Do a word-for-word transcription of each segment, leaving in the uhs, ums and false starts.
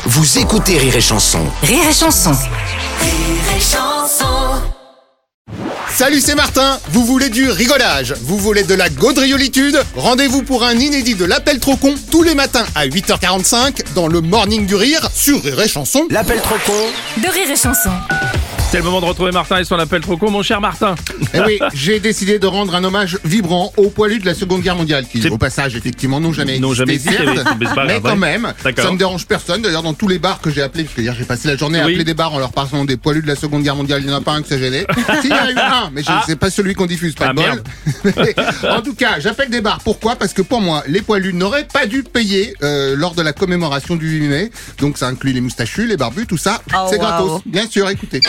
Vous écoutez Rire et Chanson. Rire et Chanson. Rire et Chanson. Salut, c'est Martin. Vous voulez du rigolage, vous voulez de la gaudriolitude? Rendez-vous pour un inédit de l'appel trop con tous les matins à huit heures quarante-cinq dans le Morning du Rire sur Rire et Chanson. L'appel trop con De Rire et Chanson. C'est le moment de retrouver Martin et son appel trop con, mon cher Martin. Eh oui, j'ai décidé de rendre un hommage vibrant aux poilus de la Seconde Guerre mondiale, qui, C'est- au passage, effectivement, n'ont jamais N'ont jamais existé, existé, certes, oui, c'est pas mais grave, quand ouais. même, D'accord. ça ne dérange personne. D'ailleurs, dans tous les bars que j'ai appelés, parce que hier j'ai passé la journée à Oui. appeler des bars en leur parlant des poilus de la Seconde Guerre mondiale, il n'y en a pas un que ça gênait. Si, il y en a eu un, mais je Ah. ne sais pas celui qu'on diffuse, pas Ah, de bol. merde. En tout cas, j'appelle des bars. Pourquoi? Parce que pour moi, les poilus n'auraient pas dû payer euh, lors de la commémoration du huit mai. Donc ça inclut les moustachus, les barbus, tout ça. Oh, c'est wow. gratos. Bien sûr, écoutez.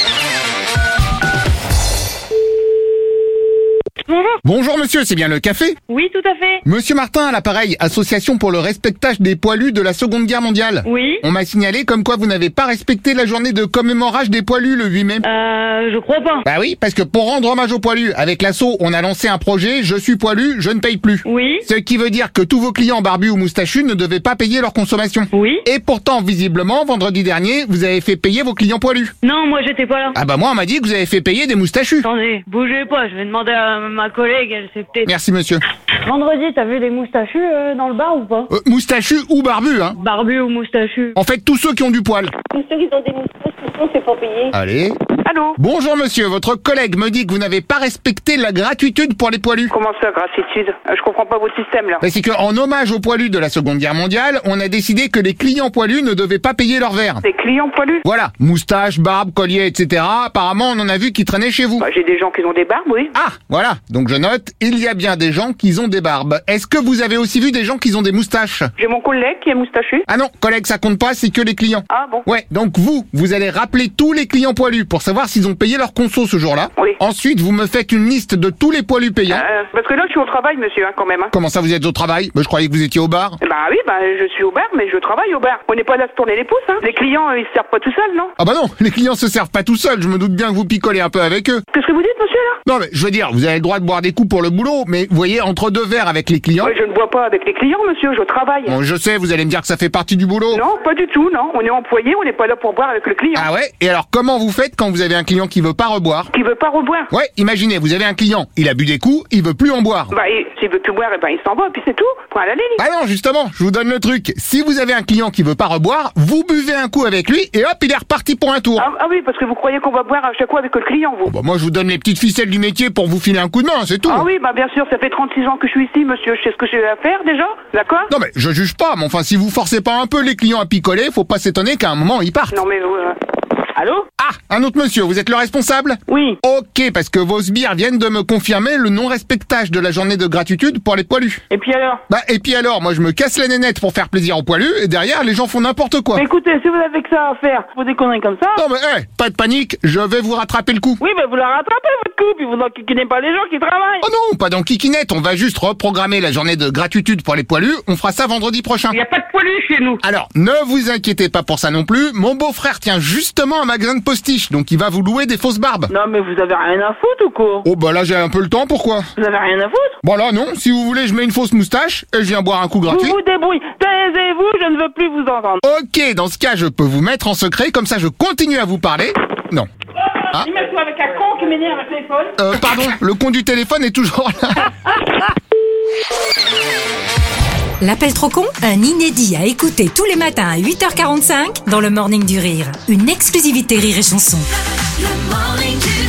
Bonjour monsieur, c'est bien le café? Oui, tout à fait. Monsieur Martin à l'appareil, association pour le respectage des poilus de la Seconde Guerre mondiale. Oui. On m'a signalé comme quoi vous n'avez pas respecté la journée de commémorage des poilus le huit mai. Euh, je crois pas. Bah oui, parce que pour rendre hommage aux poilus, avec l'asso, on a lancé un projet, je suis poilu, je ne paye plus. Oui. Ce qui veut dire que tous vos clients barbus ou moustachus ne devaient pas payer leur consommation. Oui. Et pourtant, visiblement, vendredi dernier, vous avez fait payer vos clients poilus. Non, moi j'étais pas là. Ah bah moi, on m'a dit que vous avez fait payer des moustachus. Attendez, bougez pas, je vais demander à ma collègue, elle sait peut-être. Merci monsieur. Vendredi, t'as vu des moustachus euh, dans le bar ou pas? Euh, moustachus ou barbus, hein. Barbu ou moustachus? En fait, tous ceux qui ont du poil. Tous ceux qui ont des moustaches, c'est pas payé. Allez. Allô? Bonjour monsieur, votre collègue me dit que vous n'avez pas respecté la gratuitude pour les poilus. Comment ça, gratitude? Euh, Je comprends pas votre système, là. Bah, c'est qu'en hommage aux poilus de la Seconde Guerre mondiale, on a décidé que les clients poilus ne devaient pas payer leur verre. Des clients poilus? Voilà, moustache, barbe, collier, et cetera. Apparemment, on en a vu qui traînaient chez vous. Bah, j'ai des gens qui ont des barbes, oui. Ah, voilà. Donc je note, il y a bien des gens qui ont des barbes. Est-ce que vous avez aussi vu des gens qui ont des moustaches? J'ai mon collègue qui est moustachu. Ah non, collègue, ça compte pas, c'est que les clients. Ah bon? Ouais, donc vous, vous allez rappeler tous les clients poilus pour savoir s'ils ont payé leur conso ce jour-là. Oui. Ensuite, vous me faites une liste de tous les poilus payants. Euh, parce que là, je suis au travail, monsieur, hein, quand même. Hein. Comment ça, vous êtes au travail? Bah, je croyais que vous étiez au bar. Bah oui, bah je suis au bar, mais je travaille au bar. On n'est pas là à se tourner les pouces, hein. Les clients, euh, ils se servent pas tout seuls, non? Ah bah non, les clients se servent pas tout seuls, je me doute bien que vous picolez un peu avec eux. Qu'est-ce que vous dites, monsieur, là? Non mais, je veux dire, vous avez le droit de boire des coups pour le boulot, mais vous voyez, entre deux verres avec les clients... Ouais, je ne bois pas avec les clients, monsieur, je travaille. Bon, je sais, vous allez me dire que ça fait partie du boulot. Non, pas du tout, non. On est employé, on n'est pas là pour boire avec le client. Ah ouais? Et alors, comment vous faites quand vous avez un client qui veut pas reboire? Qui veut pas reboire? Ouais, imaginez, vous avez un client, il a bu des coups, il veut plus en boire. Bah, et s'il veut plus boire, eh ben, il s'en va, puis c'est tout. Point à la ligne. Ah non, justement, je vous donne le truc. Si vous avez un client qui veut pas reboire, vous buvez un coup avec lui et hop, il est reparti pour un tour. Ah, ah oui, parce que vous croyez qu'on va boire à chaque fois avec le client, vous. Bah moi, je vous donne les petites ficelles du métier pour vous filer un coup de main, c'est tout. Ah oui, bah bien sûr, ça fait trente-six ans que je suis ici, monsieur. Je sais ce que j'ai à faire déjà, d'accord? Non mais, je juge pas, mais enfin, si vous forcez pas un peu les clients à picoler, faut pas s'étonner qu'à un moment, ils partent. Non mais... Euh... Allô? Ah, un autre monsieur, vous êtes le responsable? Oui. Ok, parce que vos sbires viennent de me confirmer le non-respectage de la journée de gratitude pour les poilus. Et puis alors? Bah, et puis alors, moi je me casse la nénette pour faire plaisir aux poilus, et derrière, les gens font n'importe quoi. Mais écoutez, si vous avez que ça à faire, vous des conneries comme ça... Non mais, hé, pas de panique, je vais vous rattraper le coup. Oui, bah vous la rattrapez, votre coup, puis vous n'enquiquinez pas les gens qui travaillent. Oh non, pas dans Kikinette, on va juste reprogrammer la journée de gratitude pour les poilus, on fera ça vendredi prochain. Il n'y a pas de poilus chez nous. Alors, ne vous inquiétez pas pour ça non plus, mon beau-frère tient justement un magasin de postiches, donc il va vous louer des fausses barbes. Non mais vous avez rien à foutre ou quoi? Oh bah là j'ai un peu le temps, pourquoi? Vous avez rien à foutre? Bon là non, si vous voulez je mets une fausse moustache et je viens boire un coup Vous gratuit. vous débrouillez. Taisez-vous, je ne veux plus vous entendre. Ok, dans ce cas je peux vous mettre en secret, comme ça je continue à vous parler. Non. Ah. Imagine-toi avec un con qui m'énerve à téléphone. Euh, pardon, le con du téléphone est toujours là. L'appel trop con, un inédit à écouter tous les matins à huit heures quarante-cinq dans le Morning du Rire. Une exclusivité Rire et Chanson. Le Morning du